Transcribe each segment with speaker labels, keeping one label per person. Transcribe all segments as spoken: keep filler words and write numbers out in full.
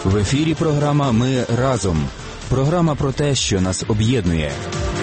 Speaker 1: В ефірі програма «Ми разом». Програма про те, що нас об'єднує.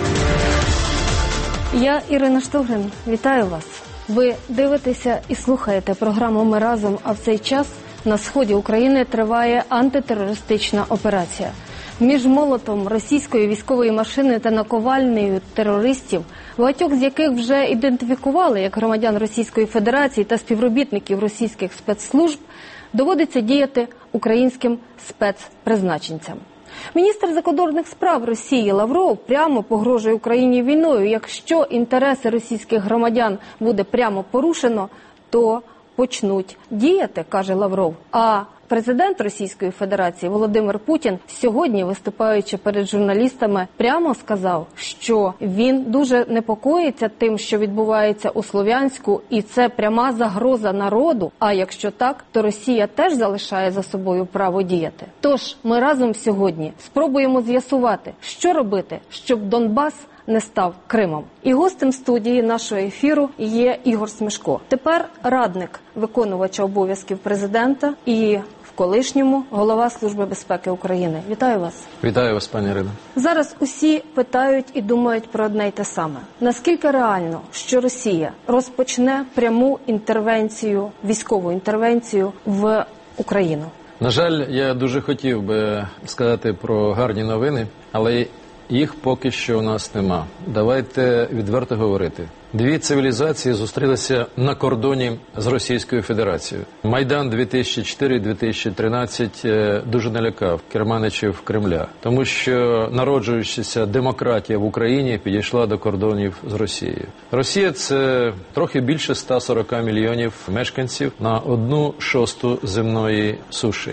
Speaker 2: Я Ірина Штогрин. Вітаю вас. Ви дивитеся і слухаєте програму «Ми разом», а в цей час на сході України триває антитерористична операція. Між молотом російської військової машини та наковальнею терористів, багатьох з яких вже ідентифікували як громадян Російської Федерації та співробітників російських спецслужб, доводиться діяти українським спецпризначенцям. Міністр закордонних справ Росії Лавров прямо погрожує Україні війною. Якщо інтереси російських громадян буде прямо порушено, то почнуть діяти, каже Лавров. А президент Російської Федерації Володимир Путін сьогодні, виступаючи перед журналістами, прямо сказав, що він дуже непокоїться тим, що відбувається у Слов'янську, і це пряма загроза народу, а якщо так, то Росія теж залишає за собою право діяти. Тож ми разом сьогодні спробуємо з'ясувати, що робити, щоб Донбас не став Кримом. І гостем студії нашого ефіру є Ігор Смешко. Тепер радник виконувача обов'язків президента і в колишньому голова Служби безпеки України. Вітаю вас.
Speaker 3: Вітаю вас, пані Ірино.
Speaker 2: Зараз усі питають і думають про одне й те саме. Наскільки реально, що Росія розпочне пряму інтервенцію, військову інтервенцію в Україну?
Speaker 3: На жаль, я дуже хотів би сказати про гарні новини, але їх поки що у нас нема. Давайте відверто говорити. Дві цивілізації зустрілися на кордоні з Російською Федерацією. Майдан дві тисячі чотири - дві тисячі тринадцять дуже налякав керманичів Кремля, тому що народжуючася демократія в Україні підійшла до кордонів з Росією. Росія – це трохи більше ста сорока мільйонів мешканців на одну шосту земної суші.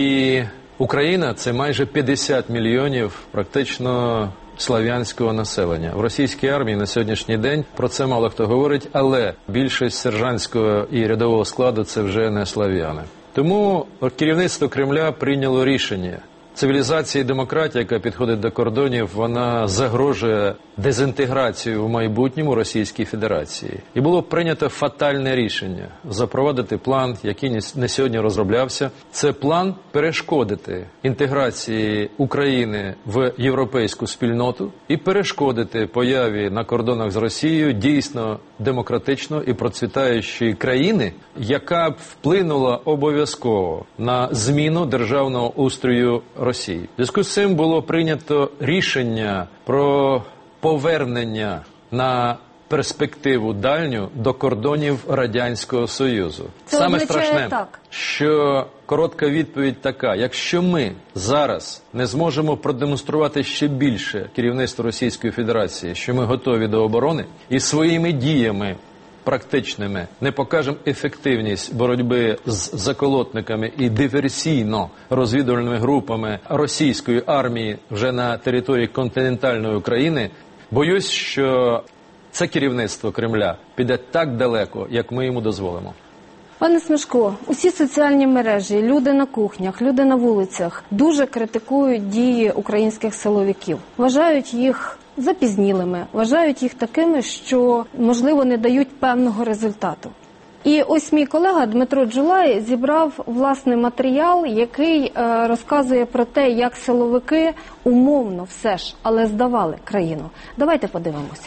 Speaker 3: І Україна – це майже п'ятдесят мільйонів практично слав'янського населення. В російській армії на сьогоднішній день про це мало хто говорить, але більшість сержантського і рядового складу – це вже не слав'яни. Тому керівництво Кремля прийняло рішення. Цивілізація і демократія, яка підходить до кордонів, вона загрожує дезінтеграцію в майбутньому Російській Федерації. І було прийнято фатальне рішення – запровадити план, який не сьогодні розроблявся. Це план перешкодити інтеграції України в європейську спільноту і перешкодити появі на кордонах з Росією дійсно демократичної і процвітаючої країни, яка б вплинула обов'язково на зміну державного устрою Росії. В зв'язку з цим було прийнято рішення про повернення на перспективу дальню до кордонів Радянського Союзу.
Speaker 2: Це
Speaker 3: Саме страшне,
Speaker 2: так,
Speaker 3: що коротка відповідь така: якщо ми зараз не зможемо продемонструвати ще більше керівництву Російської Федерації, що ми готові до оборони, і своїми діями практичними не покажемо ефективність боротьби з заколотниками і диверсійно-розвідувальними групами російської армії вже на території континентальної України, боюсь, що це керівництво Кремля піде так далеко, як ми йому дозволимо.
Speaker 2: Пане Смешко, усі соціальні мережі, люди на кухнях, люди на вулицях дуже критикують дії українських силовиків. Вважають їх запізнілими, вважають їх такими, що, можливо, не дають певного результату. І ось мій колега Дмитро Джулай зібрав власний матеріал, який е, розказує про те, як силовики умовно все ж, але здавали країну. Давайте подивимось.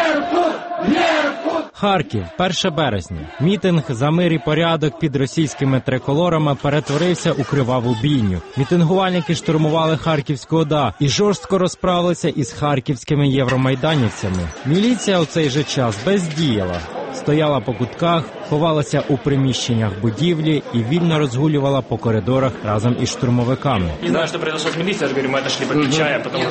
Speaker 4: Харків, перше березня. Мітинг за мир і порядок під російськими триколорами перетворився у криваву бійню. Мітингувальники штурмували Харківську ОДА і жорстко розправилися із харківськими євромайданівцями. Міліція у цей же час бездіяла. Стояла по кутках, ховалася у приміщеннях будівлі і вільно розгулювала по коридорах разом із штурмовиками.
Speaker 5: Не знаю, що произошло з міліцією, я ж говорю, ми отошли попить чая, потім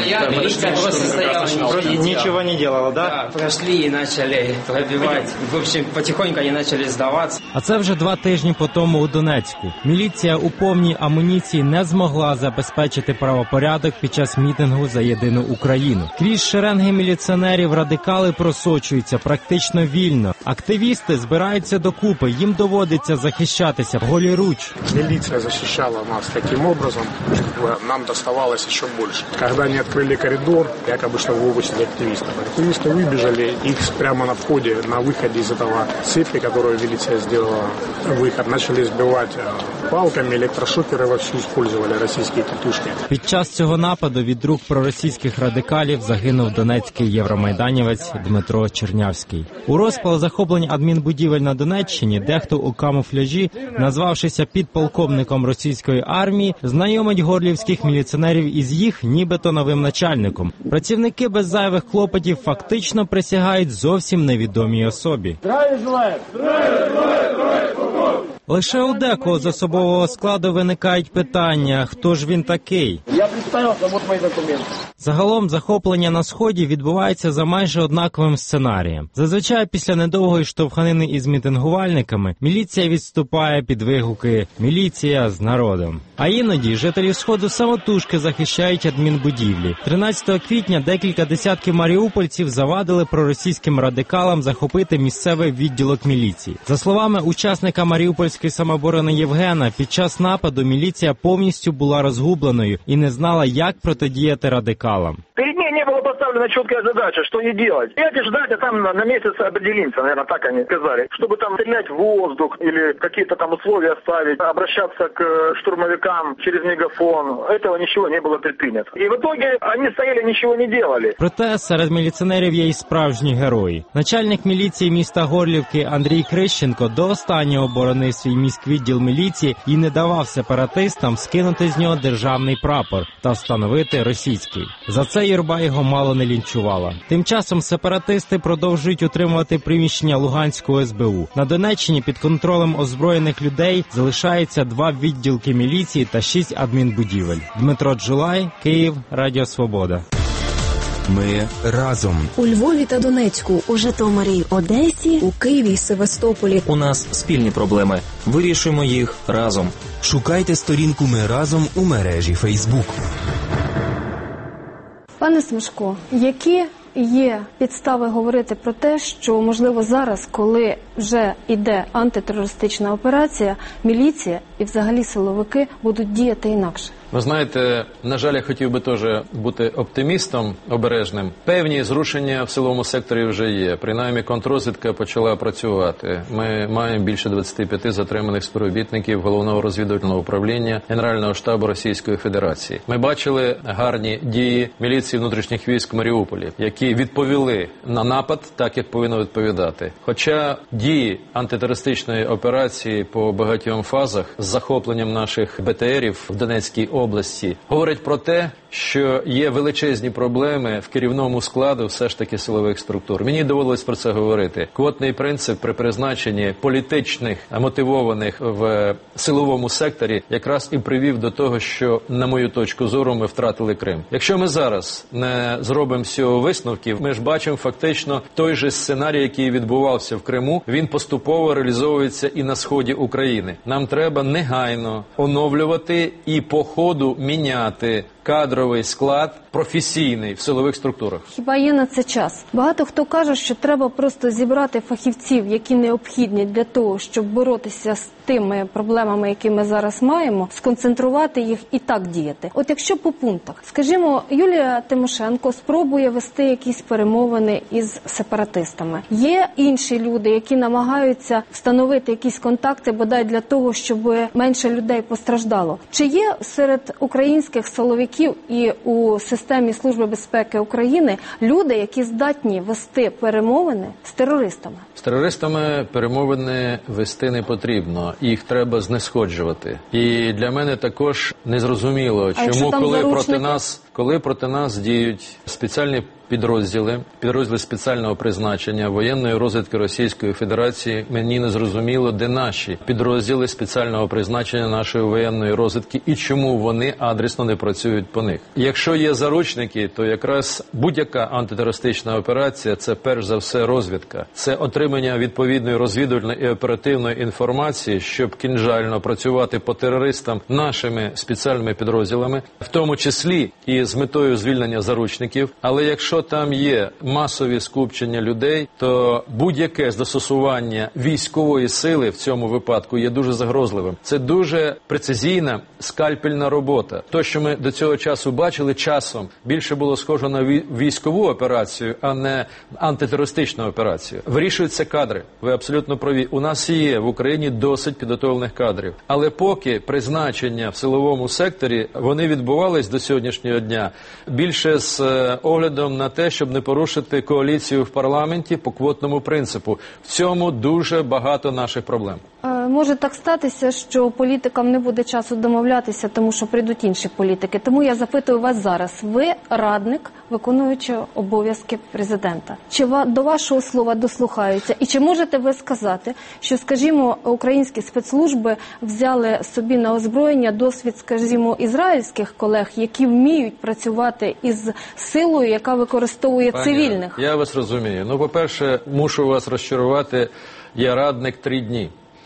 Speaker 5: вже...
Speaker 6: Ничего не делала, да?
Speaker 7: Да, прошли и начали пробивать. В общем, потихоньку они начали сдаваться.
Speaker 4: А це вже два тижні по тому у Донецьку. Міліція у повній амуніції не змогла забезпечити правопорядок під час мітингу за єдину Україну. Крізь шеренги міліціонерів радикали просочуються практично вільно. Активісти збирають збираються докупи, їм доводиться захищатися голіруч.
Speaker 6: Милиция защищала нас таким образом, чтобы нам доставалось еще больше. Когда они открыли коридор, якобы что выпустили активистов. Активисты выбежали, их прямо на входе, на выходе из этого цепи, которую милиция сделала, выход, начали сбивать палками, электрошокеры вовсю использовали российские тетушки.
Speaker 4: Під час цього нападу від рук проросійських радикалів загинув донецький євромайданівець Дмитро Чернявський. У розпал захоплень адмінбудівель на Донеччині дехто у камуфляжі, назвавшися підполковником російської армії, знайомить горлівських міліціонерів із їх нібито новим начальником. Працівники без зайвих клопотів фактично присягають зовсім невідомій особі. Лише у декого з особового складу виникають питання, хто ж він такий.
Speaker 8: Я представився, от мої документи.
Speaker 4: Загалом захоплення на Сході відбувається за майже однаковим сценарієм. Зазвичай після недовгої штовханини із мітингувальниками міліція відступає під вигуки «Міліція з народом». А іноді жителі Сходу самотужки захищають адмінбудівлі. тринадцятого квітня декілька десятків маріупольців завадили проросійським радикалам захопити місцевий відділок міліції. За словами учасника маріупольської самооборони Євгена, під час нападу міліція повністю була розгубленою і не знала, як протидіяти радикалам.
Speaker 8: Перед ней не была поставлена четкая задача, что ей делать. Пять ждать, а там на, на месяц определимся, наверное, так они сказали. Чтобы там стрелять в воздух или какие-то там условия ставить, обращаться к штурмовикам через мегафон. Этого ничего не было предпринято. И в итоге они стояли, ничего не делали.
Speaker 4: Проте серед міліціонерів є й справжні герої. Начальник міліції міста Горлівки Андрій Крищенко до останнього боронив свій міськвідділ міліції і не давав сепаратистам скинути з нього державний прапор та встановити російський. За це юрба його мало не лінчувала. Тим часом сепаратисти продовжують утримувати приміщення Луганського ес бе у. На Донеччині під контролем озброєних людей залишаються два відділки міліції та шість адмінбудівель. Дмитро Джулай, Київ, Радіо Свобода.
Speaker 1: Ми разом.
Speaker 9: У Львові та Донецьку, у Житомирі, Одесі, у Києві, Севастополі.
Speaker 10: У нас спільні проблеми. Вирішуємо їх разом.
Speaker 1: Шукайте сторінку «Ми разом» у мережі Фейсбук.
Speaker 2: Пане Смешко, які є підстави говорити про те, що, можливо, зараз, коли вже йде антитерористична операція, міліція і взагалі силовики будуть діяти інакше?
Speaker 3: Ви знаєте, на жаль, я хотів би теж бути оптимістом, обережним. Певні зрушення в силовому секторі вже є. Принаймні, контррозвідка почала працювати. Ми маємо більше двадцяти п'яти затриманих співробітників Головного розвідувального управління Генерального штабу Російської Федерації. Ми бачили гарні дії міліції внутрішніх військ в Маріуполі, які відповіли на напад так, як повинно відповідати. Хоча дії антитерористичної операції по багатьом фазах з захопленням наших бе те ерів в Донецькій області говорять про те, що є величезні проблеми в керівному складу все ж таки силових структур. Мені довелось про це говорити. Квотний принцип при призначенні політичних, мотивованих в силовому секторі якраз і привів до того, що, на мою точку зору, ми втратили Крим. Якщо ми зараз не зробимо з цього висновків, ми ж бачимо фактично той же сценарій, який відбувався в Криму, він поступово реалізовується і на сході України. Нам треба негайно оновлювати і по ходу міняти кадровий склад професійний в силових структурах.
Speaker 2: Хіба є на це час? Багато хто каже, що треба просто зібрати фахівців, які необхідні для того, щоб боротися з тими проблемами, які ми зараз маємо, сконцентрувати їх і так діяти. От якщо по пунктах, скажімо, Юлія Тимошенко спробує вести якісь перемовини із сепаратистами. Є інші люди, які намагаються встановити якісь контакти, бодай для того, щоб менше людей постраждало. Чи є серед українських силовиків і у системі Служби безпеки України люди, які здатні вести перемовини з терористами?
Speaker 3: З терористами перемовини вести не потрібно. Їх треба знешкоджувати. І для мене також незрозуміло, чому коли проти нас, коли проти нас діють спеціальні підрозділи, підрозділи спеціального призначення воєнної розвідки Російської Федерації, мені не зрозуміло, де наші підрозділи спеціального призначення нашої воєнної розвідки і чому вони адресно не працюють по них. Якщо є заручники, то якраз будь-яка антитерористична операція – це перш за все розвідка. Це отримання відповідної розвідувальної і оперативної інформації, щоб кінжально працювати по терористам нашими спеціальними підрозділами, в тому числі і з метою звільнення заручників. Але якщо якщо там є масові скупчення людей, то будь-яке застосування військової сили в цьому випадку є дуже загрозливим. Це дуже прецизійна скальпельна робота. То, що ми до цього часу бачили, часом більше було схоже на військову операцію, а не антитерористичну операцію. Вирішуються кадри. Ви абсолютно праві. У нас є в Україні досить підготовлених кадрів. Але поки призначення в силовому секторі, вони відбувались до сьогоднішнього дня більше з оглядом на те, щоб не порушити коаліцію в парламенті по квотному принципу. В цьому дуже багато наших проблем.
Speaker 2: Може так статися, що політикам не буде часу домовлятися, тому що прийдуть інші політики. Тому я запитую вас зараз. Ви радник, виконуючого обов'язки президента. Чи до вашого слова дослухаються? І чи можете ви сказати, що, скажімо, українські спецслужби взяли собі на озброєння досвід, скажімо, ізраїльських колег, які вміють працювати із силою, яка використовує
Speaker 3: Пані,
Speaker 2: цивільних?
Speaker 3: Я вас розумію. Ну, по-перше, мушу вас розчарувати, я радник три дні.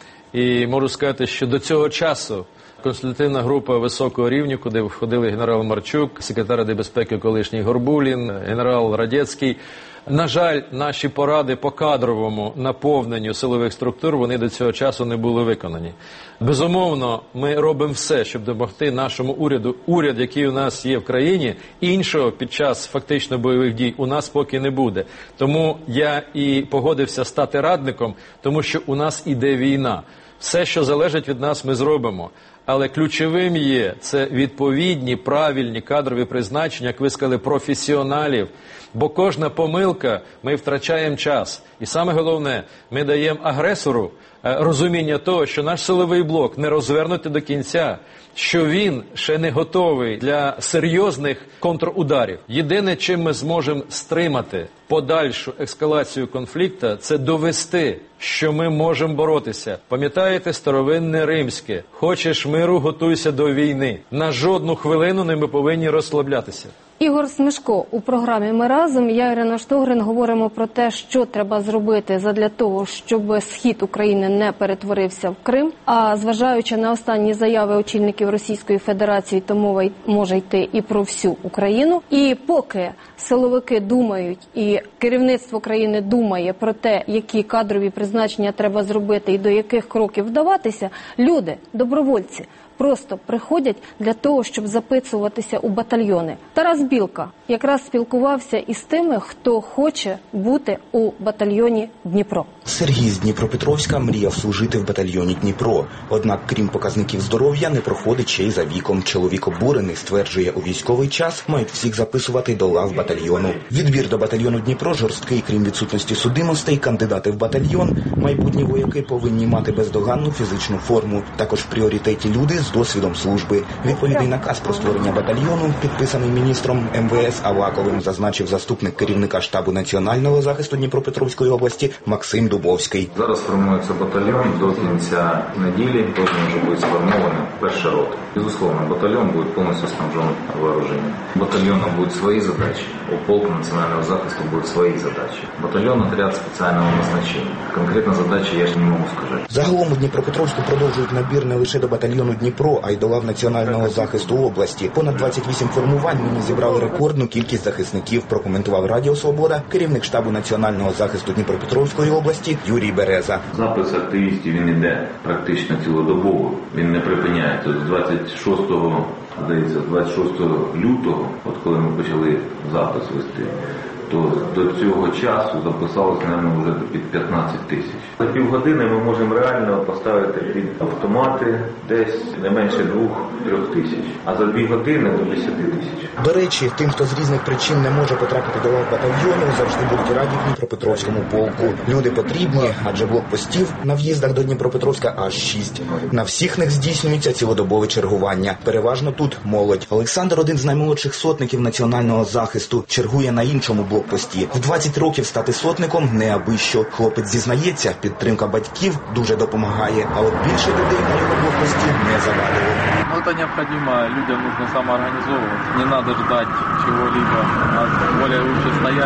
Speaker 3: І можу сказати, що до цього часу консультативна група високого рівня, куди входили генерал Марчук, секретар Ради безпеки колишній Горбулін, генерал Радецький. На жаль, наші поради по кадровому наповненню силових структур, вони до цього часу не були виконані. Безумовно, ми робимо все, щоб допомогти нашому уряду. Уряд, який у нас є в країні, іншого під час фактично бойових дій у нас поки не буде. Тому я і погодився стати радником, тому що у нас іде війна. Все, що залежить від нас, ми зробимо. Але ключовим є це відповідні, правильні кадрові призначення, як ви сказали, професіоналів. Бо кожна помилка, ми втрачаємо час. І саме головне, ми даємо агресору розуміння того, що наш силовий блок не розвернутий до кінця, що він ще не готовий для серйозних контрударів. Єдине, чим ми зможемо стримати подальшу ескалацію конфлікту, це довести, що ми можемо боротися. Пам'ятаєте старовинне римське? Хочеш миру, готуйся до війни. На жодну хвилину не ми повинні розслаблятися.
Speaker 2: Ігор Смешко, у програмі «Ми разом», я, Ірина Штогрин, говоримо про те, що треба зробити задля того, щоб схід України не перетворився в Крим. А зважаючи на останні заяви очільників Російської Федерації, то мова може йти і про всю Україну. І поки силовики думають, і керівництво країни думає про те, які кадрові призначення треба зробити і до яких кроків вдаватися, люди, добровольці, просто приходять для того, щоб записуватися у батальйони. Тарас Білка якраз спілкувався із тими, хто хоче бути у батальйоні Дніпро.
Speaker 11: Сергій з Дніпропетровська мріяв служити в батальйоні Дніпро. Однак, крім показників здоров'я, не проходить ще й за віком. Чоловік обурений, стверджує, у військовий час мають всіх записувати до лав батальйону. Відбір до батальйону Дніпро жорсткий, крім відсутності судимостей, кандидати в батальйон, майбутні вояки повинні мати бездоганну фізичну форму. Також в пріоритеті люди з досвідом служби. Відповідний наказ про створення батальйону, підписаний міністром ем ве ес Аваковим, зазначив заступник керівника штабу національного захисту Дніпропетровської області Максим Дубовський.
Speaker 12: Зараз формується батальйон, до кінця неділі должен вже бути сформований перша рота. Безусловно, батальйон буде повністю снабжен вооруженням. У батальйону будуть свої задачі, у полку національного захисту будуть свої задачі. Батальйон – отряд спеціального назначення. Конкретно задачі я ж не можу сказати.
Speaker 11: Загалом у Дніпропетровську продовжують набір не лише до батальйону Дніпро, а й до лав національного захисту області. Понад двадцять вісім формувань нині зібрали рекордну кількість захисників, прокоментував Радіо Свобода керівник штабу національного захисту Дніпропетровської області Юрій Береза.
Speaker 13: Запис активістів, він іде практично цілодобово, він не припиняється. З двадцять шостого, здається, двадцять шостого лютого, от коли ми почали запис вести, то до цього часу записалось, мабуть, вже під п'ятнадцять тисяч. За півгодини ми можемо реально поставити під автомати десь не менше двох-трьох тисяч, а за дві години до десяти тисяч.
Speaker 11: До речі, тим, хто з різних причин не може потрапити до лав батальйону, завжди будуть раді в Дніпропетровському полку. Люди потрібні, адже блокпостів на в'їздах до Дніпропетровська аж шість. На всіх них здійснюється цілодобове чергування. Переважно тут молодь. Олександр, один з наймолодших сотників національного захисту, чергує на іншому блокпості. В двадцять років стати сотником не аби що. Хлопець зізнається, підтримка батьків дуже допомагає, а от більше людей на його блокпості не завадило.
Speaker 14: Ну, это необходимо, людям нужно самоорганизовываться. Не надо ждать чего-либо от более вышестоящих.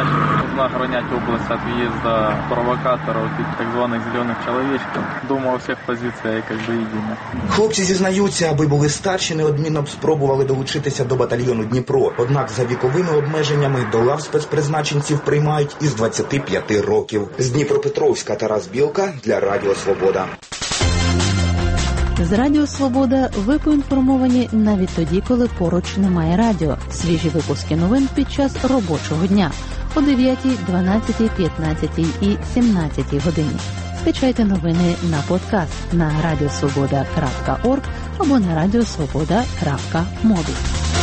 Speaker 14: должна охранять область от въезда провокаторов и так званых зеленых человечков. Думаю, у всех позиция как бы едина.
Speaker 11: Хлопці зізнаються, аби були старші, неодмінно б спробували долучитися до батальйону Дніпро. Однак за віковими обмеженнями до лав спецпризначенців приймають із двадцяти п'яти років. З Дніпропетровська Тарас Білка для Радіо Свобода.
Speaker 15: З Радіо Свобода ви поінформовані навіть тоді, коли поруч немає радіо. Свіжі випуски новин під час робочого дня о дев'ятій, дванадцятій, п'ятнадцятій і сімнадцятій годині. Скачайте новини на подкаст на радіосвобода крапка орг або на радіосвобода крапка мобі.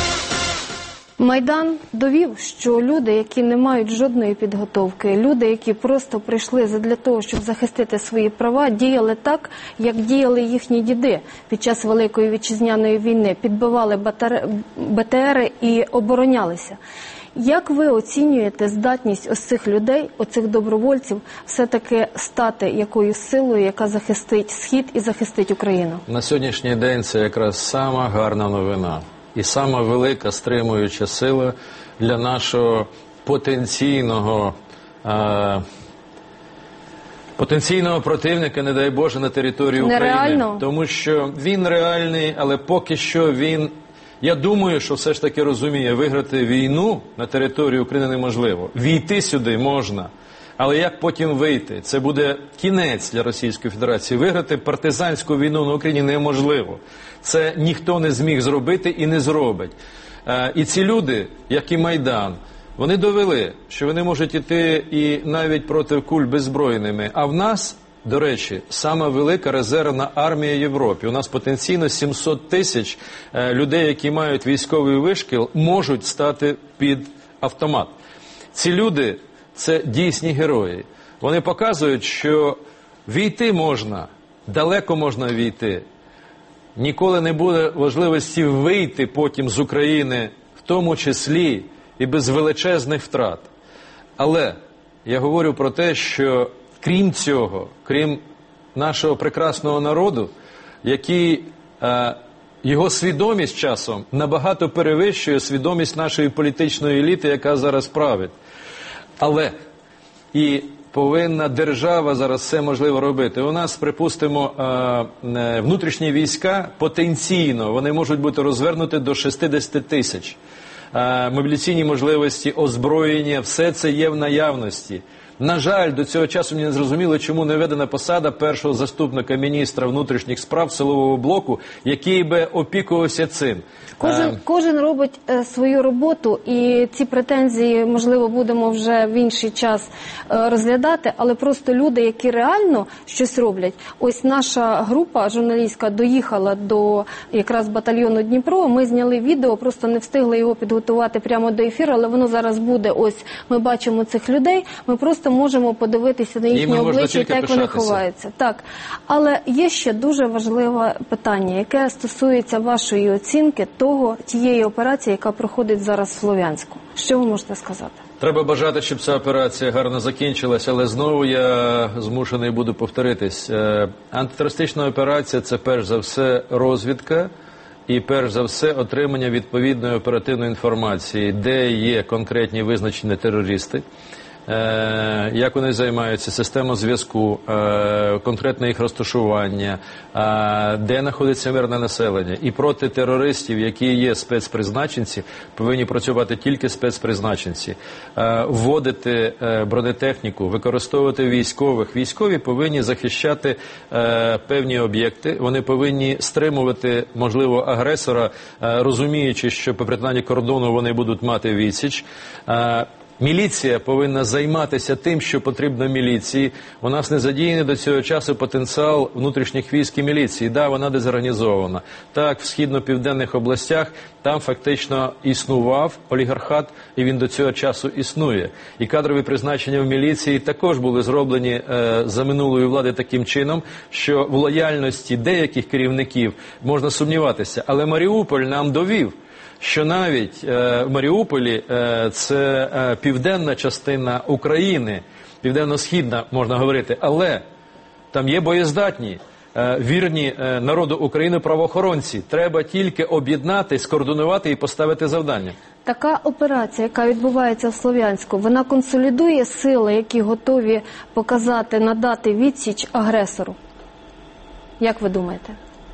Speaker 2: Майдан довів, що люди, які не мають жодної підготовки, люди, які просто прийшли задля того, щоб захистити свої права, діяли так, як діяли їхні діди під час Великої Вітчизняної війни, підбивали Бе Те Ери і оборонялися. Як ви оцінюєте здатність ось цих людей, оцих добровольців, все-таки стати якоюсь силою, яка захистить Схід і захистить Україну?
Speaker 3: На сьогоднішній день це якраз сама гарна новина. І сама велика стримуюча сила для нашого потенційного, е, потенційного противника, не дай Боже, на території України.
Speaker 2: Нереально?
Speaker 3: Тому що він реальний, але поки що він, я думаю, що все ж таки розуміє, виграти війну на території України неможливо. Війти сюди можна. Але як потім вийти? Це буде кінець для Російської Федерації. Виграти партизанську війну на Україні неможливо. Це ніхто не зміг зробити і не зробить. І ці люди, як і Майдан, вони довели, що вони можуть іти і навіть проти куль беззбройними. А в нас, до речі, сама велика резервна армія Європи. У нас потенційно сімсот тисяч людей, які мають військовий вишкіл, можуть стати під автомат. Ці люди – це дійсні герої. Вони показують, що війти можна, далеко можна війти. Ніколи не буде можливості вийти потім з України, в тому числі і без величезних втрат. Але я говорю про те, що крім цього, крім нашого прекрасного народу, який, е, його свідомість часом набагато перевищує свідомість нашої політичної еліти, яка зараз править. Але і повинна держава зараз все можливо робити. У нас, припустимо, внутрішні війська потенційно, вони можуть бути розвернуті до шістдесят тисяч. Мобіляційні можливості, озброєння, все це є в наявності. На жаль, до цього часу мені не зрозуміло, чому не введена посада першого заступника міністра внутрішніх справ силового блоку, який би опікувався цим.
Speaker 2: Кожен,
Speaker 3: а...
Speaker 2: кожен робить е, свою роботу, і ці претензії, можливо, будемо вже в інший час е, розглядати, але просто люди, які реально щось роблять. Ось наша група журналістська доїхала до якраз батальйону Дніпро, ми зняли відео, просто не встигли його підготувати прямо до ефіру, але воно зараз буде. Ось ми бачимо цих людей, ми просто можемо подивитися на їхні обличчя, як пишатися. Вони ховаються. Так. Але є ще дуже важливе питання, яке стосується вашої оцінки того, тієї операції, яка проходить зараз в Слов'янську. Що ви можете сказати?
Speaker 3: Треба бажати, щоб ця операція гарно закінчилася, але знову я змушений буду повторитись. Антитерористична операція – це перш за все розвідка і перш за все отримання відповідної оперативної інформації, де є конкретні визначені терористи, як вони займаються, система зв'язку, конкретне їх розташування, де знаходиться мирне населення. І проти терористів, які є спецпризначенці, повинні працювати тільки спецпризначенці. Вводити бронетехніку, використовувати військових. Військові повинні захищати певні об'єкти, вони повинні стримувати, можливо, агресора, розуміючи, що по перетинанні кордону вони будуть мати відсіч. Міліція повинна займатися тим, що потрібно міліції. У нас не задіяний до цього часу потенціал внутрішніх військ і міліції. Да, вона дезорганізована. Так, в східно-південних областях там фактично існував олігархат, і він до цього часу існує. І кадрові призначення в міліції також були зроблені е, за минулої влади таким чином, що в лояльності деяких керівників можна сумніватися. Але Маріуполь нам довів, що навіть е, в Маріуполі е, це е, південна частина України, південно-східна, можна говорити, але там є боєздатні е, вірні е, народу України правоохоронці. Треба тільки об'єднати, скоординувати і поставити завдання.
Speaker 2: Така операція, яка відбувається в Слов'янську, вона консолідує сили, які готові показати, надати відсіч агресору? Як ви думаєте?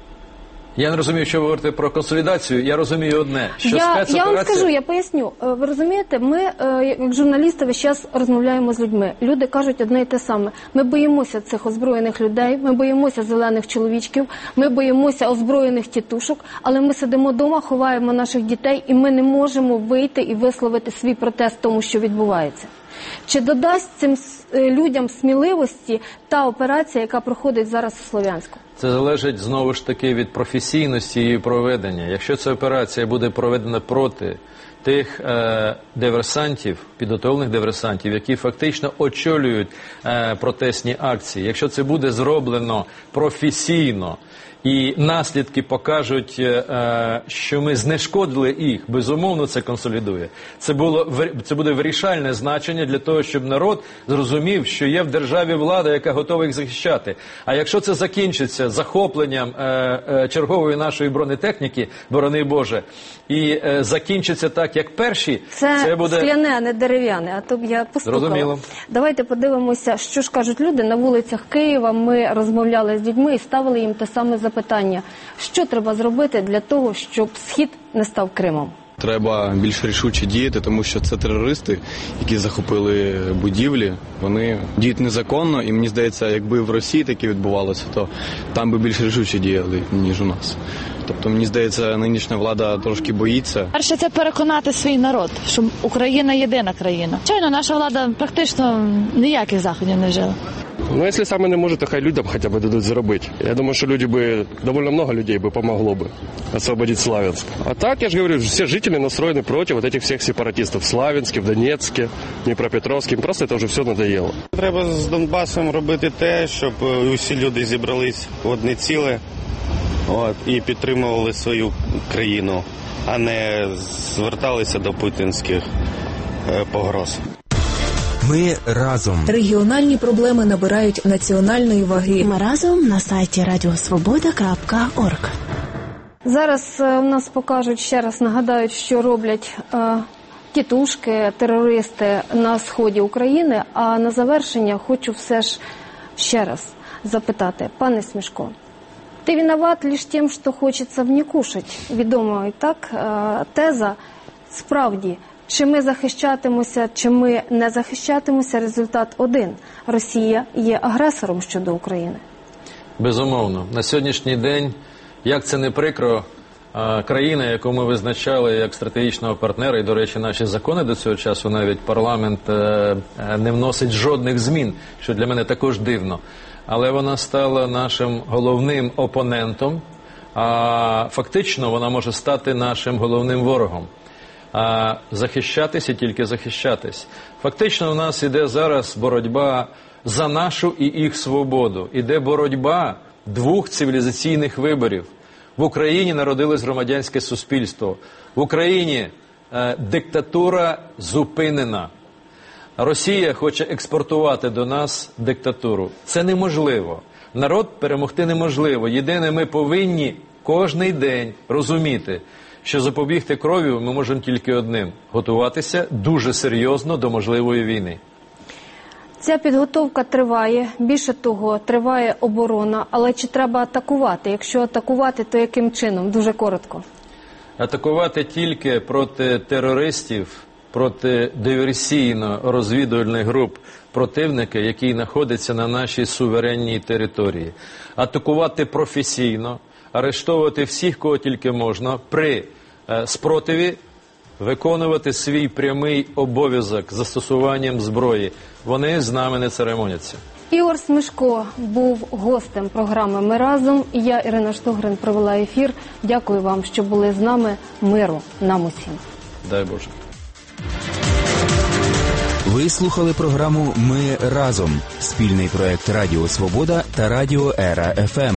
Speaker 3: Я не розумію, що ви говорите про консолідацію. Я розумію одне, що
Speaker 2: я,
Speaker 3: спецоперація...
Speaker 2: Я вам скажу, я поясню. Ви розумієте, ми, як журналісти, весь час розмовляємо з людьми. Люди кажуть одне і те саме. Ми боїмося цих озброєних людей, ми боїмося зелених чоловічків, ми боїмося озброєних тітушок, але ми сидимо вдома, ховаємо наших дітей, і ми не можемо вийти і висловити свій протест тому, що відбувається. Чи додасть цим людям сміливості та операція, яка проходить зараз у Слов'янську?
Speaker 3: Це залежить, знову ж таки, від професійності її проведення. Якщо ця операція буде проведена проти тих е, диверсантів, підготовлених диверсантів, які фактично очолюють е, протестні акції, якщо це буде зроблено професійно, і наслідки покажуть, е, що ми знешкодили їх, безумовно це консолідує. Це, було, це буде вирішальне значення для того, щоб народ зрозумів, що є в державі влада, яка готова їх захищати. А якщо це закінчиться захопленням е, е, чергової нашої бронетехніки, борони Боже, і е, закінчиться так, як перші,
Speaker 2: це,
Speaker 3: це буде...
Speaker 2: скляне, а не дерев'яне, а то б я постукала.
Speaker 3: Зрозуміло.
Speaker 2: Давайте подивимося, що ж кажуть люди на вулицях Києва. Ми розмовляли з людьми і ставили їм те саме запитання. Що треба зробити для того, щоб Схід не став Кримом?
Speaker 16: Треба більш рішуче діяти, тому що це терористи, які захопили будівлі. Вони діють незаконно, і мені здається, якби в Росії таке відбувалося, то там би більш рішуче діяли, ніж у нас. Тобто, мені здається, нинішня влада трошки боїться.
Speaker 17: Перше, це переконати свій народ, що Україна єдина країна. Звичайно, наша влада практично ніяких заходів не вжила.
Speaker 18: Ну, якщо саме не може, то хай людям хоча б дадуть зробити. Я думаю, що люди би, довольно много людей би помогло би освободити Славянск. А так, я ж говорю, всі жителі настроєні проти вот этих всіх сепаратистів в Славянську, в Донецьку, Дніпропетровську. Просто це вже все надоело.
Speaker 19: Треба з Донбасом робити те, щоб усі люди зібрались в одне ціле. От, і підтримували свою країну, а не зверталися до путінських е, погроз.
Speaker 1: Ми разом.
Speaker 9: Регіональні проблеми набирають національної ваги.
Speaker 15: Ми разом на сайті радіосвобода крапка орг.
Speaker 2: Зараз е, у нас покажуть, ще раз нагадають, що роблять е, тітушки, терористи на сході України. А на завершення хочу все ж ще раз запитати, пане Смішко, «Ты виноват лишь тем, что хочется мне кушать». Відома і так теза. Справді, чи ми захищатимося, чи ми не захищатимося, результат один. Росія є агресором щодо України.
Speaker 3: Безумовно. На сьогоднішній день, як це не прикро, країна, яку ми визначали як стратегічного партнера, і, до речі, наші закони до цього часу, навіть парламент не вносить жодних змін, що для мене також дивно. Але вона стала нашим головним опонентом, а фактично вона може стати нашим головним ворогом. А захищатись і тільки захищатись. Фактично у нас іде зараз боротьба за нашу і їх свободу. Іде боротьба двох цивілізаційних виборів. В Україні народилось громадянське суспільство. В Україні е, диктатура зупинена. Росія хоче експортувати до нас диктатуру. Це неможливо. Народ перемогти неможливо. Єдине, ми повинні кожний день розуміти, що запобігти крові ми можемо тільки одним – готуватися дуже серйозно до можливої війни.
Speaker 2: Ця підготовка триває, більше того, триває оборона, але чи треба атакувати? Якщо атакувати, то яким чином? Дуже коротко.
Speaker 3: Атакувати тільки проти терористів, проти диверсійно-розвідувальних груп противника, який знаходиться на нашій суверенній території. Атакувати професійно, арештовувати всіх, кого тільки можна, при е, спротиві виконувати свій прямий обов'язок застосуванням зброї. Вони з нами не церемоняться.
Speaker 2: Ігор Смішко був гостем програми «Ми разом». І я, Ірина Штогрин, провела ефір. Дякую вам, що були з нами. Миру нам усім.
Speaker 3: Дай Боже.
Speaker 1: Ви слухали програму «Ми разом» – спільний проект Радіо Свобода та Радіо Ера еф ем.